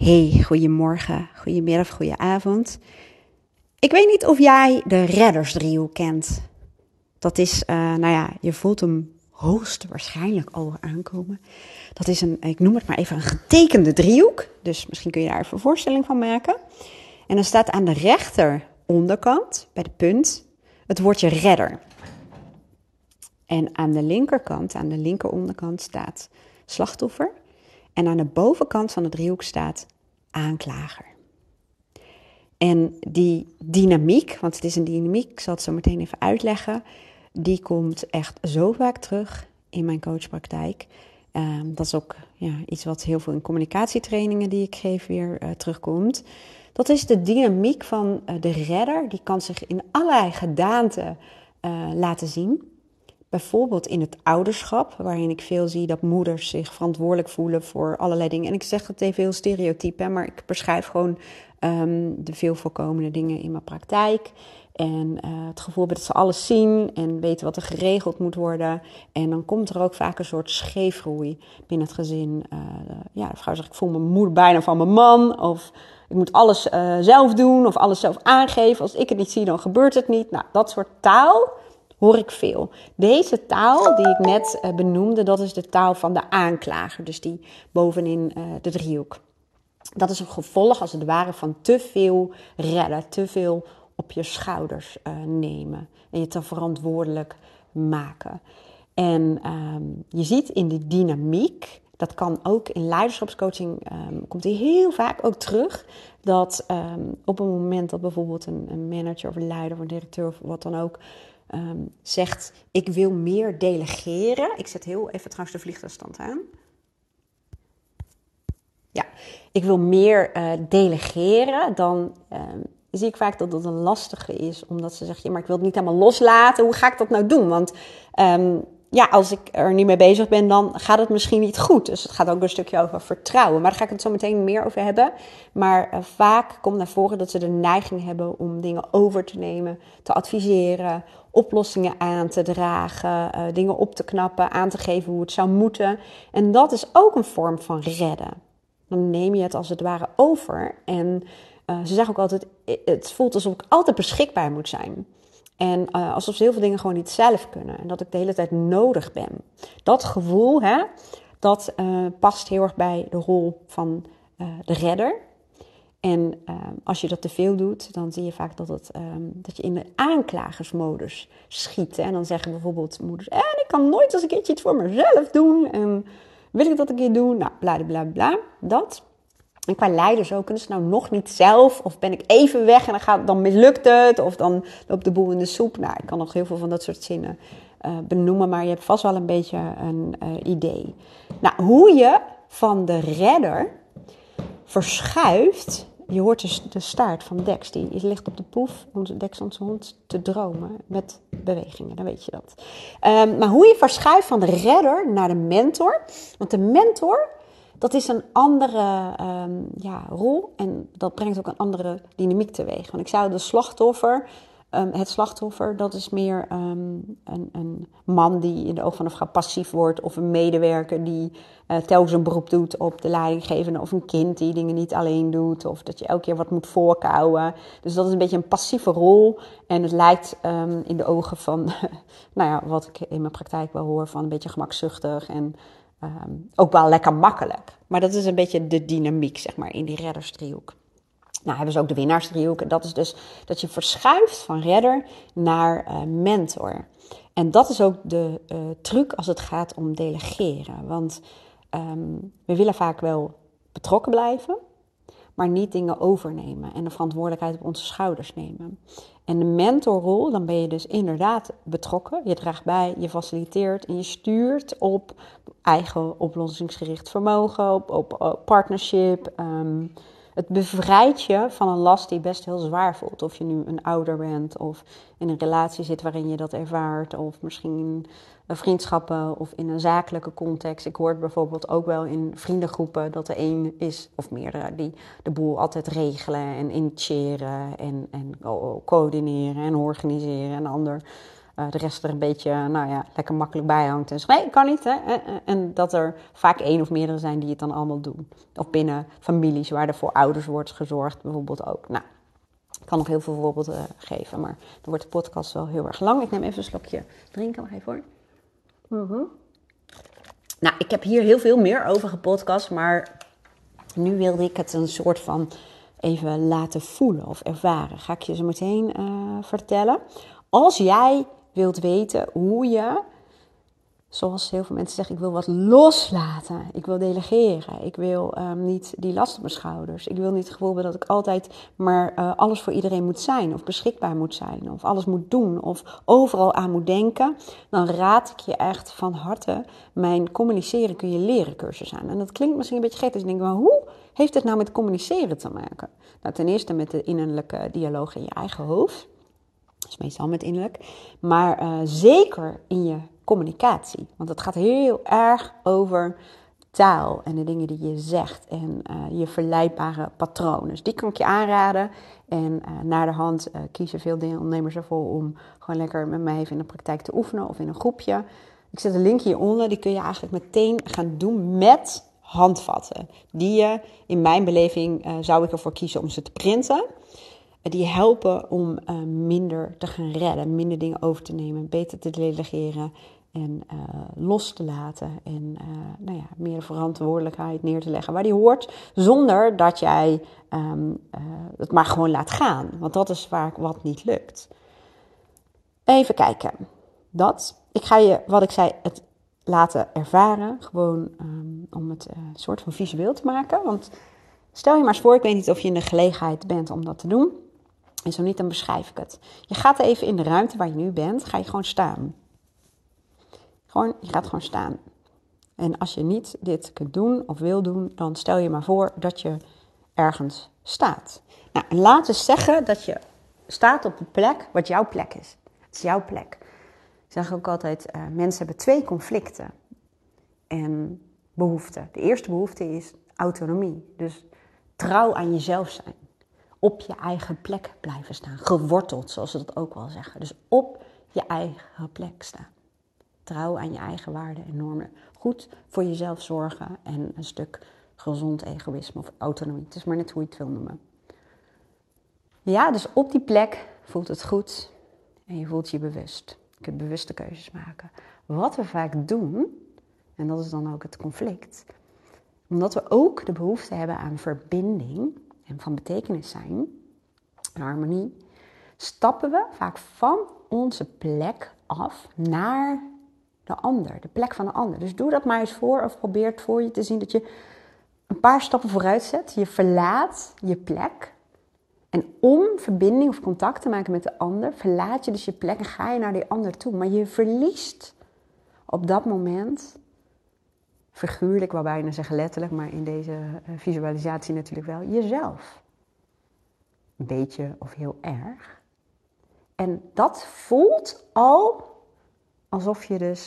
Hey, goedemorgen, goedemiddag, goedenavond. Ik weet niet of jij de reddersdriehoek kent. Dat is, je voelt hem hoogstwaarschijnlijk al aankomen. Dat is ik noem het maar even een getekende driehoek. Dus misschien kun je daar even een voorstelling van maken. En dan staat aan de rechteronderkant, bij de punt, het woordje redder. En aan de linkerkant, aan de linkeronderkant staat slachtoffer. En aan de bovenkant van de driehoek staat aanklager. En die dynamiek, want het is een dynamiek, ik zal het zo meteen even uitleggen, die komt echt zo vaak terug in mijn coachpraktijk. Dat is ook iets wat heel veel in communicatietrainingen die ik geef weer terugkomt. Dat is de dynamiek van de redder, die kan zich in allerlei gedaanten laten zien. Bijvoorbeeld in het ouderschap, waarin ik veel zie dat moeders zich verantwoordelijk voelen voor allerlei dingen. En ik zeg het even heel stereotyp, maar ik beschrijf gewoon de veel voorkomende dingen in mijn praktijk. En het gevoel dat ze alles zien en weten wat er geregeld moet worden. En dan komt er ook vaak een soort scheefgroei binnen het gezin. De vrouw zegt, ik voel me moe bijna van mijn man. Of ik moet alles zelf doen of alles zelf aangeven. Als ik het niet zie, dan gebeurt het niet. Nou, dat soort taal hoor ik veel. Deze taal die ik net benoemde, dat is de taal van de aanklager. Dus die bovenin de driehoek. Dat is een gevolg als het ware van te veel redden, te veel op je schouders nemen. En je te verantwoordelijk maken. En je ziet in die dynamiek, dat kan ook in leiderschapscoaching, komt die heel vaak ook terug. Dat op een moment dat bijvoorbeeld een manager of een leider of een directeur of wat dan ook zegt, ik wil meer delegeren. Ik zet heel even trouwens de vliegtuigstand aan. Ja, ik wil meer delegeren, dan zie ik vaak dat dat een lastige is. Omdat ze zeggen, maar ik wil het niet helemaal loslaten. Hoe ga ik dat nou doen? Want als ik er niet mee bezig ben, dan gaat het misschien niet goed. Dus het gaat ook een stukje over vertrouwen. Maar daar ga ik het zo meteen meer over hebben. Maar vaak komt naar voren dat ze de neiging hebben om dingen over te nemen, te adviseren, oplossingen aan te dragen, dingen op te knappen, aan te geven hoe het zou moeten. En dat is ook een vorm van redden. Dan neem je het als het ware over. En ze zeggen ook altijd, het voelt alsof ik altijd beschikbaar moet zijn. En alsof ze heel veel dingen gewoon niet zelf kunnen. En dat ik de hele tijd nodig ben. Dat gevoel, dat past heel erg bij de rol van de redder. En als je dat te veel doet, dan zie je vaak dat je in de aanklagersmodus schiet. En dan zeggen bijvoorbeeld moeders, ik kan nooit eens een keertje iets voor mezelf doen. En wil ik dat een keer doen? Nou, bla bla bla, dat. En qua leiders ook, kunnen ze nou nog niet zelf? Of ben ik even weg en dan mislukt het? Of dan loopt de boel in de soep? Nou, ik kan nog heel veel van dat soort zinnen benoemen, maar je hebt vast wel een beetje een idee. Nou, hoe je van de redder verschuift. Je hoort dus de staart van Dex, die ligt op de poef, Dex, onze hond, te dromen met bewegingen, dan weet je dat. Maar hoe je verschuift van de redder naar de mentor. Want de mentor, dat is een andere rol en dat brengt ook een andere dynamiek teweeg. Want ik zou het slachtoffer, dat is meer een man die in de ogen van een vrouw passief wordt. Of een medewerker die telkens een beroep doet op de leidinggevende. Of een kind die dingen niet alleen doet. Of dat je elke keer wat moet voorkouwen. Dus dat is een beetje een passieve rol. En het lijkt in de ogen van, wat ik in mijn praktijk wel hoor, van een beetje gemakzuchtig. En ook wel lekker makkelijk. Maar dat is een beetje de dynamiek, zeg maar, in die reddersdriehoek. Nou, hebben ze ook de winnaarsdriehoek. En dat is dus dat je verschuift van redder naar mentor. En dat is ook de truc als het gaat om delegeren. Want we willen vaak wel betrokken blijven, maar niet dingen overnemen en de verantwoordelijkheid op onze schouders nemen. En de mentorrol, dan ben je dus inderdaad betrokken. Je draagt bij, je faciliteert en je stuurt op eigen oplossingsgericht vermogen, op partnership. Het bevrijdt je van een last die best heel zwaar voelt. Of je nu een ouder bent of in een relatie zit waarin je dat ervaart. Of misschien in vriendschappen of in een zakelijke context. Ik hoor het bijvoorbeeld ook wel in vriendengroepen dat er één is of meerdere die de boel altijd regelen en initiëren en coördineren en organiseren. En de ander de rest er een beetje, lekker makkelijk bij hangt. En zegt, nee, kan niet. Hè? En dat er vaak 1 of meerdere zijn die het dan allemaal doen. Of binnen families waar er voor ouders wordt gezorgd bijvoorbeeld ook. Nou, ik kan nog heel veel voorbeelden geven, maar dan wordt de podcast wel heel erg lang. Ik neem even een slokje drinken, nog even hoor. Nou, ik heb hier heel veel meer over gepodcast, maar nu wilde ik het een soort van even laten voelen of ervaren. Ga ik je zo meteen vertellen. Als jij wilt weten hoe je, zoals heel veel mensen zeggen, ik wil wat loslaten. Ik wil delegeren. Ik wil niet die last op mijn schouders. Ik wil niet het gevoel hebben dat ik altijd maar alles voor iedereen moet zijn. Of beschikbaar moet zijn. Of alles moet doen. Of overal aan moet denken. Dan raad ik je echt van harte mijn communiceren kun je leren cursus aan. En dat klinkt misschien een beetje gek. Dus ik denk, maar hoe heeft het nou met communiceren te maken? Nou, ten eerste met de innerlijke dialoog in je eigen hoofd. Dat is meestal met innerlijk. Maar zeker in je communicatie. Want het gaat heel erg over taal en de dingen die je zegt. En je verleidbare patronen. Dus die kan ik je aanraden. En naar de hand kiezen veel deelnemers ervoor om gewoon lekker met mij even in de praktijk te oefenen. Of in een groepje. Ik zet een link hieronder. Die kun je eigenlijk meteen gaan doen met handvatten. Die je, in mijn beleving, zou ik ervoor kiezen om ze te printen. Die helpen om minder te gaan redden, minder dingen over te nemen, beter te delegeren en los te laten. En meer verantwoordelijkheid neer te leggen waar die hoort, zonder dat jij het maar gewoon laat gaan. Want dat is vaak wat niet lukt. Even kijken. Ik ga je, wat ik zei, het laten ervaren. Gewoon om het soort van visueel te maken. Want stel je maar eens voor, ik weet niet of je in de gelegenheid bent om dat te doen. En zo niet, dan beschrijf ik het. Je gaat even in de ruimte waar je nu bent, ga je gewoon staan. Je gaat gewoon staan. En als je niet dit kunt doen of wil doen, dan stel je maar voor dat je ergens staat. Nou, en laat eens zeggen dat je staat op een plek wat jouw plek is. Het is jouw plek. Ik zeg ook altijd, mensen hebben 2 conflicten en behoeften. De eerste behoefte is autonomie. Dus trouw aan jezelf zijn. Op je eigen plek blijven staan. Geworteld, zoals ze dat ook wel zeggen. Dus op je eigen plek staan. Trouw aan je eigen waarden en normen. Goed voor jezelf zorgen en een stuk gezond egoïsme of autonomie. Het is maar net hoe je het wil noemen. Ja, dus op die plek voelt het goed en je voelt je bewust. Je kunt bewuste keuzes maken. Wat we vaak doen, en dat is dan ook het conflict, omdat we ook de behoefte hebben aan verbinding en van betekenis zijn, harmonie, stappen we vaak van onze plek af naar de ander, de plek van de ander. Dus doe dat maar eens voor of probeer het voor je te zien dat je een paar stappen vooruit zet. Je verlaat je plek. En om verbinding of contact te maken met de ander, verlaat je dus je plek en ga je naar die ander toe. Maar je verliest op dat moment, figuurlijk, wou bijna zeggen letterlijk, maar in deze visualisatie natuurlijk wel, jezelf. Een beetje of heel erg. En dat voelt al alsof je dus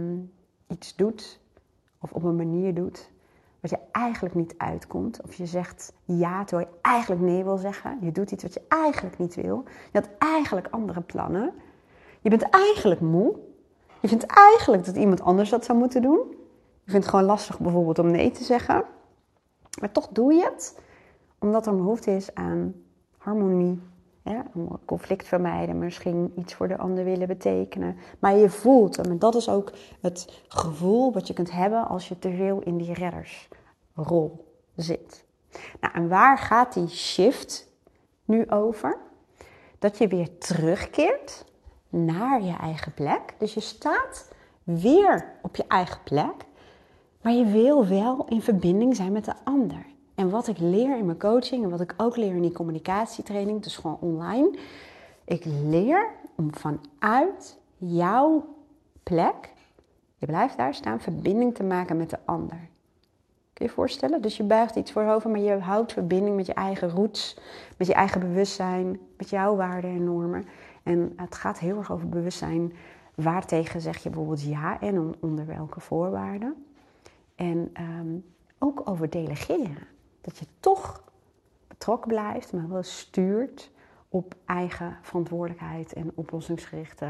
iets doet of op een manier doet wat je eigenlijk niet uitkomt. Of je zegt ja terwijl je eigenlijk nee wil zeggen. Je doet iets wat je eigenlijk niet wil. Je had eigenlijk andere plannen. Je bent eigenlijk moe. Je vindt eigenlijk dat iemand anders dat zou moeten doen. Je vindt het gewoon lastig bijvoorbeeld om nee te zeggen. Maar toch doe je het omdat er een behoefte is aan harmonie. Ja, conflict vermijden, misschien iets voor de ander willen betekenen. Maar je voelt hem. En dat is ook het gevoel wat je kunt hebben als je te veel in die reddersrol zit. Nou, en waar gaat die shift nu over? Dat je weer terugkeert naar je eigen plek. Dus je staat weer op je eigen plek. Maar je wil wel in verbinding zijn met de ander. En wat ik leer in mijn coaching en wat ik ook leer in die communicatietraining, dus gewoon online. Ik leer om vanuit jouw plek, je blijft daar staan, verbinding te maken met de ander. Kun je je voorstellen? Dus je buigt iets voorover, maar je houdt verbinding met je eigen roots, met je eigen bewustzijn, met jouw waarden en normen. En het gaat heel erg over bewustzijn. Waartegen zeg je bijvoorbeeld ja en onder welke voorwaarden. En ook over delegeren. Dat je toch betrokken blijft, maar wel stuurt op eigen verantwoordelijkheid en oplossingsgerichte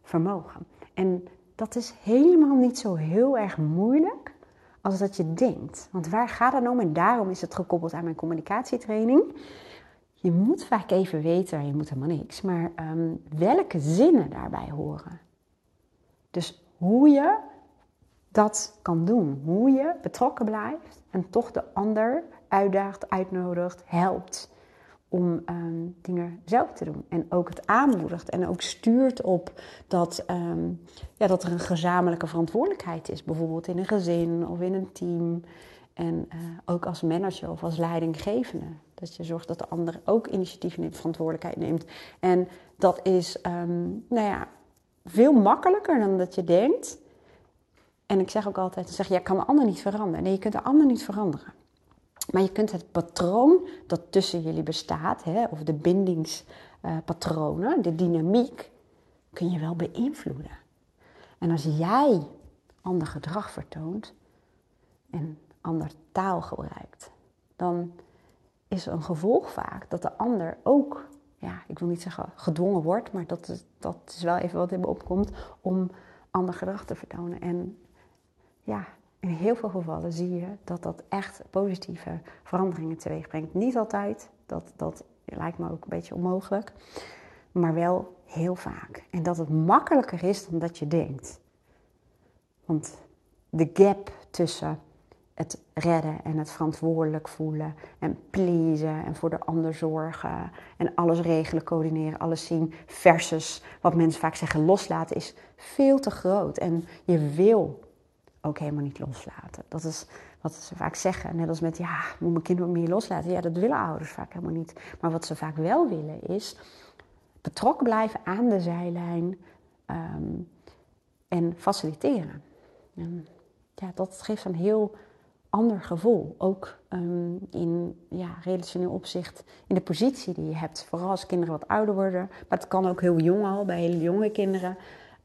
vermogen. En dat is helemaal niet zo heel erg moeilijk als dat je denkt. Want waar gaat het om? En daarom is het gekoppeld aan mijn communicatietraining. Je moet vaak even weten, je moet helemaal niks, maar welke zinnen daarbij horen. Dus hoe je dat kan doen. Hoe je betrokken blijft en toch de ander uitdaagt, uitnodigt, helpt om dingen zelf te doen. En ook het aanmoedigt en ook stuurt op dat er een gezamenlijke verantwoordelijkheid is. Bijvoorbeeld in een gezin of in een team. En ook als manager of als leidinggevende. Dat je zorgt dat de ander ook initiatief en verantwoordelijkheid neemt. En dat is veel makkelijker dan dat je denkt. En ik zeg ook altijd, je kan de ander niet veranderen. Nee, je kunt de ander niet veranderen. Maar je kunt het patroon dat tussen jullie bestaat, of de bindingspatronen, de dynamiek, kun je wel beïnvloeden. En als jij ander gedrag vertoont en ander taal gebruikt, dan is een gevolg vaak dat de ander ook, ik wil niet zeggen gedwongen wordt, maar dat is wel even wat in me opkomt, om ander gedrag te vertonen. En in heel veel gevallen zie je dat echt positieve veranderingen teweeg brengt. Niet altijd, dat lijkt me ook een beetje onmogelijk, maar wel heel vaak. En dat het makkelijker is dan dat je denkt. Want de gap tussen het redden en het verantwoordelijk voelen en pleasen en voor de ander zorgen en alles regelen, coördineren, alles zien versus wat mensen vaak zeggen loslaten is veel te groot. En je wil ook helemaal niet loslaten. Dat is wat ze vaak zeggen. Net als met, moet mijn kind wat meer loslaten? Ja, dat willen ouders vaak helemaal niet. Maar wat ze vaak wel willen is betrokken blijven aan de zijlijn en faciliteren. En, dat geeft een heel ander gevoel. Ook in relationeel opzicht in de positie die je hebt. Vooral als kinderen wat ouder worden. Maar het kan ook heel jong al, bij hele jonge kinderen.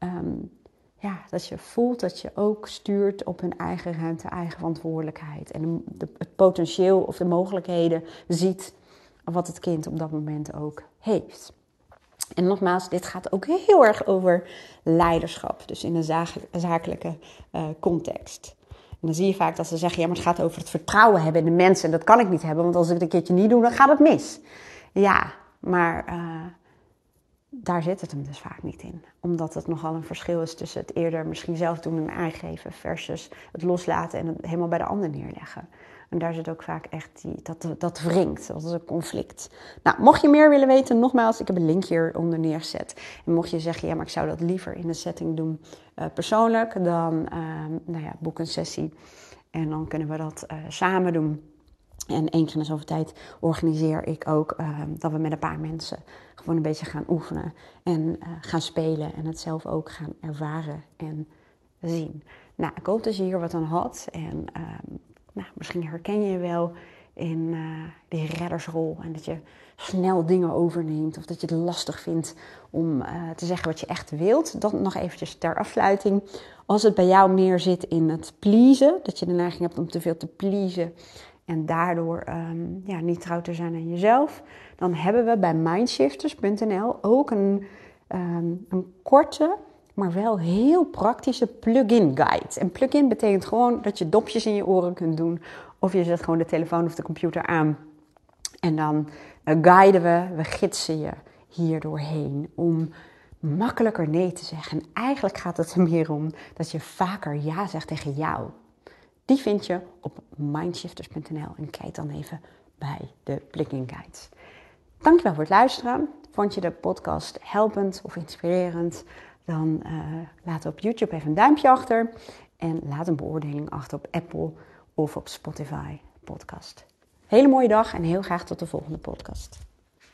Dat je voelt dat je ook stuurt op hun eigen ruimte, eigen verantwoordelijkheid. En het potentieel of de mogelijkheden ziet wat het kind op dat moment ook heeft. En nogmaals, dit gaat ook heel erg over leiderschap. Dus in een zakelijke context. En dan zie je vaak dat ze zeggen, maar het gaat over het vertrouwen hebben in de mensen. En dat kan ik niet hebben, want als ik het een keertje niet doe, dan gaat het mis. Ja, maar daar zit het hem dus vaak niet in. Omdat het nogal een verschil is tussen het eerder misschien zelf doen en aangeven versus het loslaten en het helemaal bij de ander neerleggen. En daar zit ook vaak echt dat wringt, dat is een conflict. Nou, mocht je meer willen weten, nogmaals, ik heb een link hieronder neergezet. En mocht je zeggen, maar ik zou dat liever in een setting doen persoonlijk, dan boek een sessie. En dan kunnen we dat samen doen. En 1 keer in de zoveel tijd organiseer ik ook dat we met een paar mensen gewoon een beetje gaan oefenen en gaan spelen en het zelf ook gaan ervaren en zien. Nou, ik hoop dat je hier wat aan had en misschien herken je je wel in die reddersrol en dat je snel dingen overneemt of dat je het lastig vindt om te zeggen wat je echt wilt. Dat nog eventjes ter afsluiting. Als het bij jou meer zit in het pleasen, dat je de neiging hebt om te veel te pleasen en daardoor niet trouw te zijn aan jezelf, dan hebben we bij mindshifters.nl ook een korte, maar wel heel praktische plug-in guide. En plug-in betekent gewoon dat je dopjes in je oren kunt doen of je zet gewoon de telefoon of de computer aan. En dan guiden we gidsen je hier doorheen om makkelijker nee te zeggen. En eigenlijk gaat het er meer om dat je vaker ja zegt tegen jou. Die vind je op mindshifters.nl en kijk dan even bij de plug-in guides. Dankjewel voor het luisteren. Vond je de podcast helpend of inspirerend? Dan laat op YouTube even een duimpje achter. En laat een beoordeling achter op Apple of op Spotify podcast. Hele mooie dag en heel graag tot de volgende podcast.